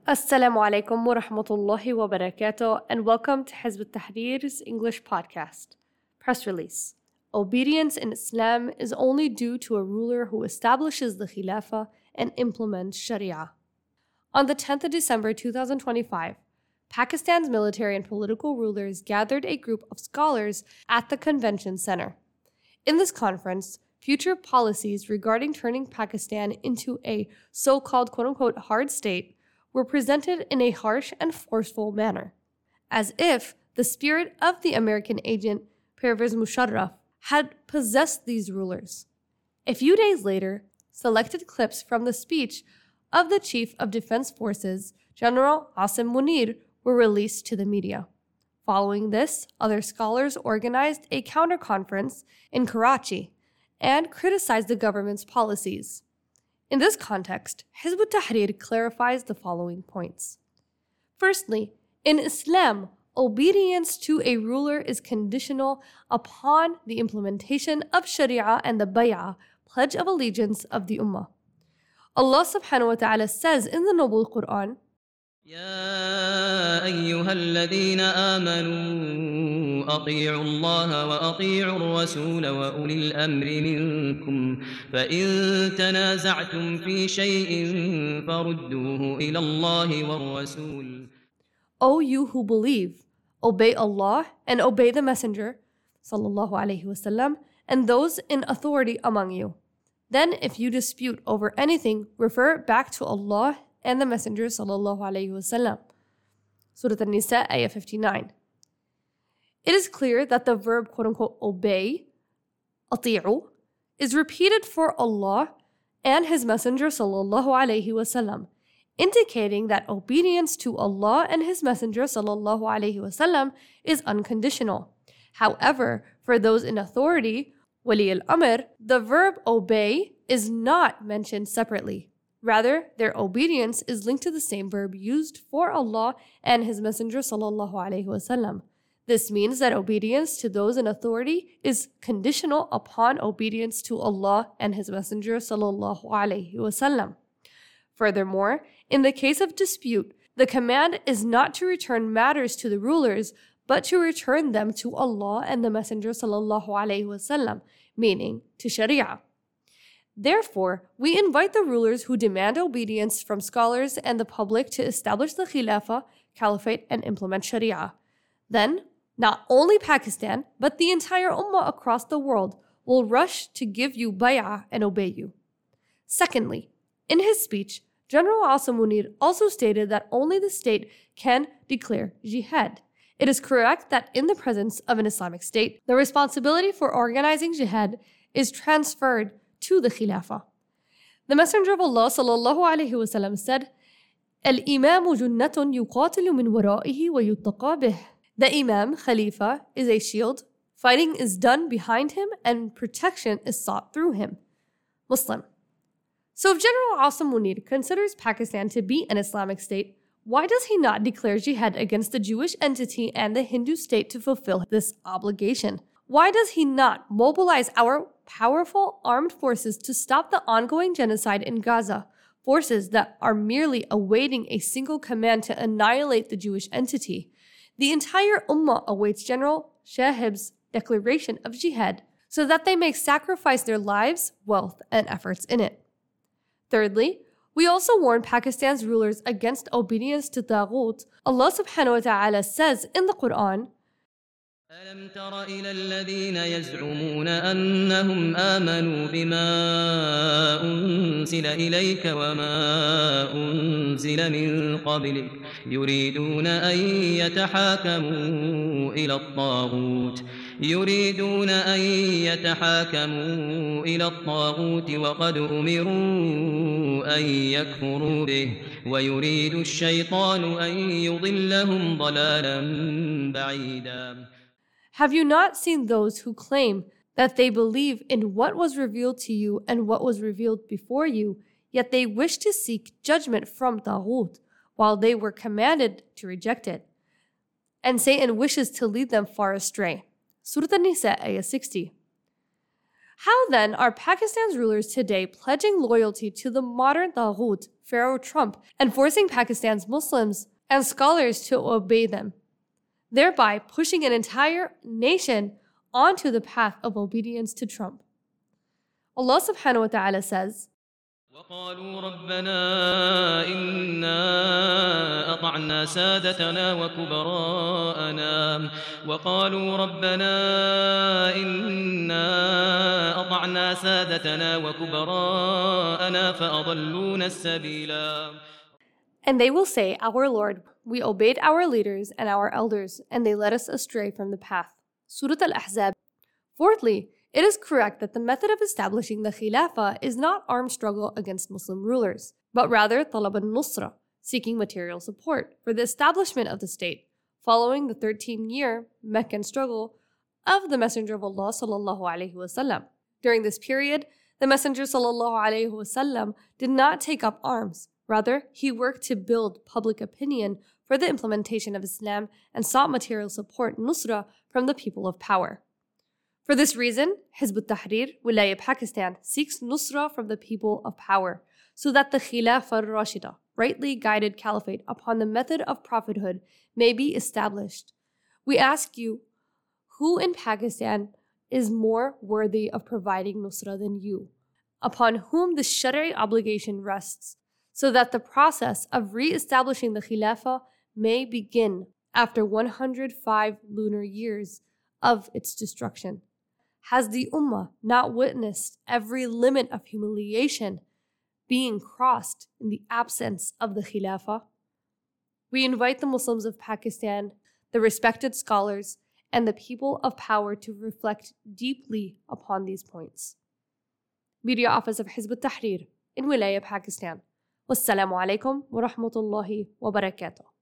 Assalamu alaikum wa rahmatullahi wa barakatuh, and welcome to Hizb ut-Tahrir's English podcast. Press release. Obedience in Islam is only due to a ruler who establishes the Khilafah and implements Sharia. On the 10th of December 2025, Pakistan's military and political rulers gathered a group of scholars at the Convention Center. In this conference, future policies regarding turning Pakistan into a so-called quote-unquote hard state were presented in a harsh and forceful manner, as if the spirit of the American agent Pervez Musharraf had possessed these rulers. A few days later, selected clips from the speech of the Chief of Defense Forces, General Asim Munir, were released to the media. Following this, other scholars organized a counter-conference in Karachi and criticized the government's policies. In this context, Hizb ut-Tahrir clarifies the following points. Firstly, in Islam, obedience to a ruler is conditional upon the implementation of Sharia and the Bay'ah, Pledge of Allegiance of the Ummah. Allah subhanahu wa ta'ala says in the Noble Quran, يا أيها الذين آمنوا أطيعوا الله وأطيعوا الرسول وأولي الأمر منكم فإن تنازعتم في شيء فردوه إلى الله والرسول. O you who believe, obey Allah and obey the Messenger sallallahu alaihi wasallam and those in authority among you. Then if you dispute over anything, refer it back to Allah and the Messenger sallallahu alaihi wasallam. Surah An-Nisa, ayah 59. It is clear that the verb quote-unquote obey, ati'u, is repeated for Allah and His Messenger sallallahu alaihi wasallam, indicating that obedience to Allah and His Messenger sallallahu alaihi wasallam is unconditional. However, for those in authority, wali al-amr, the verb obey is not mentioned separately. Rather, their obedience is linked to the same verb used for Allah and His Messenger sallallahu alaihi wasallam. This means that obedience to those in authority is conditional upon obedience to Allah and His Messenger sallallahu alaihi wasallam. Furthermore, in the case of dispute, the command is not to return matters to the rulers, but to return them to Allah and the Messenger sallallahu alaihi wasallam, meaning to Sharia. Therefore, we invite the rulers who demand obedience from scholars and the public to establish the Khilafah, Caliphate, and implement Sharia. Then, not only Pakistan, but the entire Ummah across the world will rush to give you bay'ah and obey you. Secondly, in his speech, General Asim Munir also stated that only the state can declare jihad. It is correct that in the presence of an Islamic state, the responsibility for organizing jihad is transferred to the Khilafah. The Messenger of Allah sallallahu alaihi wasallam said, "Al-Imam junnatun yuqatilu min wara'ihi wa yuttaqa bih." The Imam, Khalifa, is a shield. Fighting is done behind him and protection is sought through him. Muslim. So if General Asim Munir considers Pakistan to be an Islamic state, why does he not declare jihad against the Jewish entity and the Hindu state to fulfill this obligation? Why does he not mobilize our powerful armed forces to stop the ongoing genocide in Gaza, forces that are merely awaiting a single command to annihilate the Jewish entity? The entire Ummah awaits General Shahib's declaration of jihad so that they may sacrifice their lives, wealth, and efforts in it. Thirdly, we also warn Pakistan's rulers against obedience to Taghut. Allah subhanahu wa ta'ala says in the Quran, ألم تر إلى الذين يزعمون أنهم آمنوا بما أنزل إليك وما أنزل من قبلك يريدون أن يتحاكموا إلى الطاغوت وقد أمروا أن يكفروا به ويريد الشيطان أن يضلهم ضلالا بعيدا. Have you not seen those who claim that they believe in what was revealed to you and what was revealed before you, yet they wish to seek judgment from Taghut, while they were commanded to reject it? And Satan wishes to lead them far astray. Surah An-Nisa, ayah 60. How then are Pakistan's rulers today pledging loyalty to the modern Taghut, Pharaoh Trump, and forcing Pakistan's Muslims and scholars to obey them, thereby pushing an entire nation onto the path of obedience to Trump? Allah subhanahu wa ta'ala says, وقالوا ربنا إنا أطعنا سادتنا وكبراءنا فأضلونا السبيلا. And they will say, Our Lord, we obeyed our leaders and our elders, and they led us astray from the path. Surah Al-Ahzab. Fourthly, it is correct that the method of establishing the Khilafah is not armed struggle against Muslim rulers, but rather talab al-nusra, seeking material support for the establishment of the state, following the 13-year Meccan struggle of the Messenger of Allah sallallahu alaihi wasallam. During this period, the Messenger sallallahu alaihi wasallam did not take up arms. Rather, he worked to build public opinion for the implementation of Islam and sought material support, nusra, from the people of power. For this reason, Hizb ut-Tahrir, Wilaya Pakistan, seeks nusra from the people of power, so that the Khilafah al-Rashida, rightly guided caliphate upon the method of prophethood, may be established. We ask you, who in Pakistan is more worthy of providing nusra than you, upon whom the Shari'i obligation rests, so that the process of re-establishing the Khilafah may begin after 105 lunar years of its destruction? Has the Ummah not witnessed every limit of humiliation being crossed in the absence of the Khilafah? We invite the Muslims of Pakistan, the respected scholars, and the people of power to reflect deeply upon these points. Media Office of Hizb ut-Tahrir in Wilaya, Pakistan. Wassalamu alaikum wa rahmatullahi wa barakatuh.